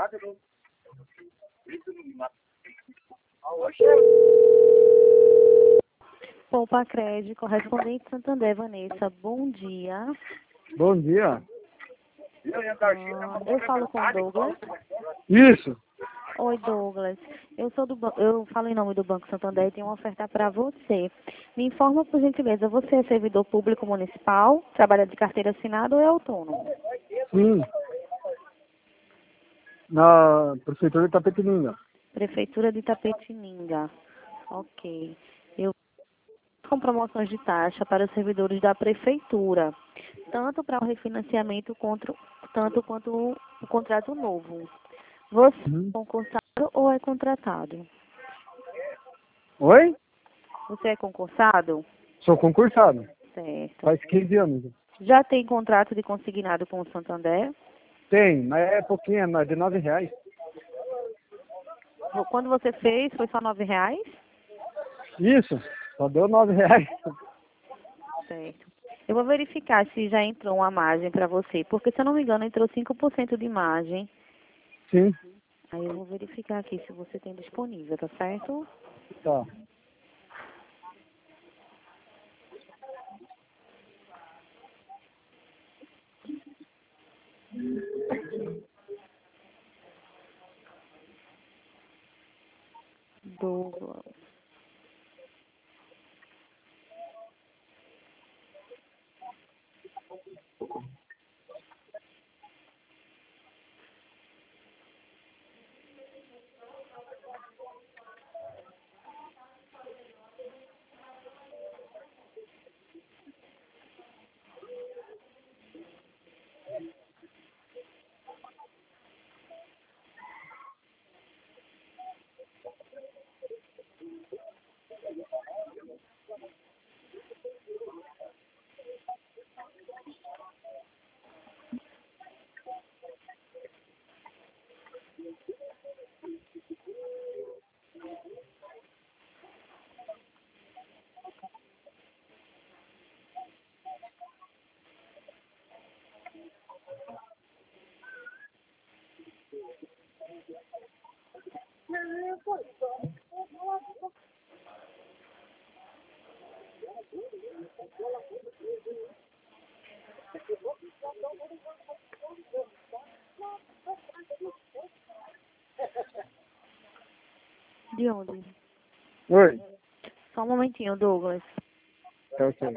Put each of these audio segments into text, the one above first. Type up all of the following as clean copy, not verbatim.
Poupa Crédito, correspondente Santander, Vanessa. Bom dia. Bom dia. Eu falo com o Douglas. Isso. Oi, Douglas. Eu falo em nome do Banco Santander e tenho uma oferta para você. Me informa, por gentileza, você é servidor público municipal, trabalha de carteira assinada ou é autônomo? Sim. Na Prefeitura de Itapetininga. Prefeitura de Itapetininga. Ok. Eu com promoções de taxa para os servidores da Prefeitura, tanto para o refinanciamento tanto quanto o contrato novo. Você é concursado ou é contratado? Oi? Você é concursado? Sou concursado. Certo. Faz 15 anos. Já tem contrato de consignado com o Santander? Tem, mas é pouquinho, é de R$ 9. Quando você fez, foi só R$ 9? Isso, só deu R$ 9. Certo. Eu vou verificar se já entrou uma margem para você, porque se eu não me engano entrou 5% de margem. Sim, Aí eu vou verificar aqui se você tem disponível, tá certo? tá. Douglas. De onde? Oi. Só um momentinho, Douglas. Tá ok.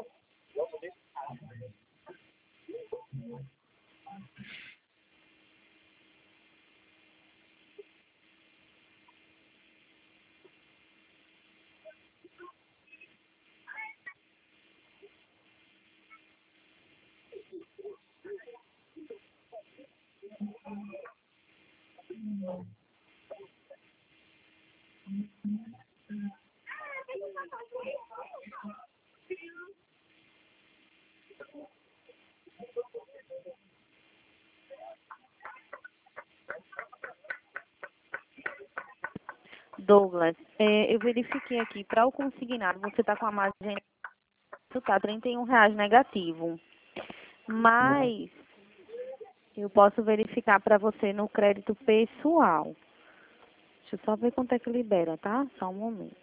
Douglas, eu verifiquei aqui, para o consignado, você está com a margem, tá R$ 31 negativo. Mas eu posso verificar para você no crédito pessoal. Deixa eu só ver quanto é que libera, tá? Só um momento.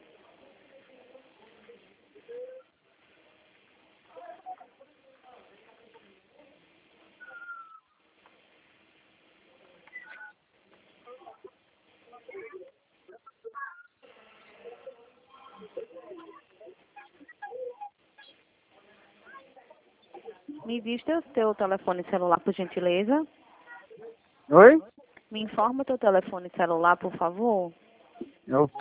Me diz teu telefone celular, por gentileza. Oi? Me informa teu telefone celular, por favor. É o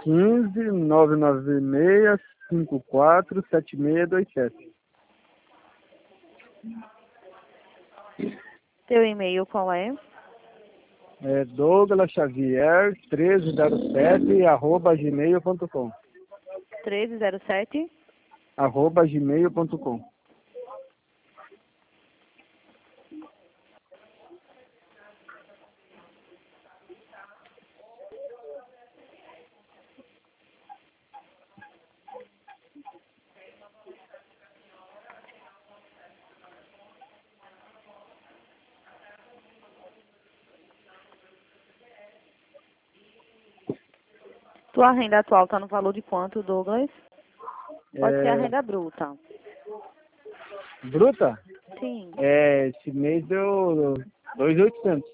15 996547627. Teu e-mail qual é? É Douglas Xavier 1307 @gmail.com. 1307. @gmail.com. Tua renda atual está no valor de quanto, Douglas? Pode ser a renda bruta. Bruta? Sim. Esse mês deu 2.800.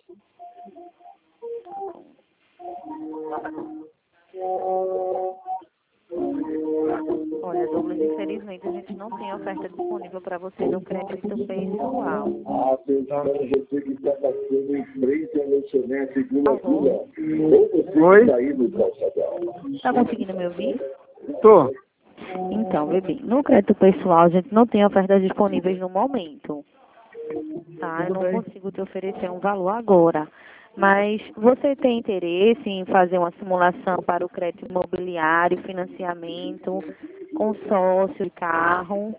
Olha, Douglas, infelizmente a gente não tem oferta disponível para você no crédito pessoal. Atenção, você que está passando em frente ao lanchonete Gula Gula. Ou você Oi? que está aí no calçadão. Tá conseguindo me ouvir? Tô. Então, bebê, no crédito pessoal a gente não tem ofertas disponíveis no momento. Tá? Eu não consigo te oferecer um valor agora. Mas você tem interesse em fazer uma simulação para o crédito imobiliário, financiamento, consórcio de carro?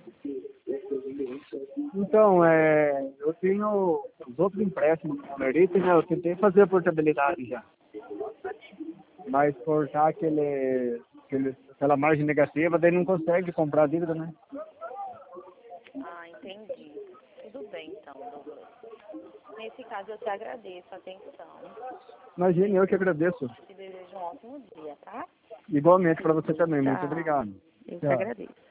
Então, eu tenho os outros empréstimos com o Merite, né? Eu tentei fazer a portabilidade já. Mas por estar aquela margem negativa, daí não consegue comprar a dívida, né? Ah, entendi. Tudo bem, então, Douglas. Nesse caso, eu te agradeço a atenção. Imagine, eu que agradeço. Te desejo um ótimo dia, tá? Igualmente para você também. Muito Tchau. obrigado. Eu te Tchau. agradeço.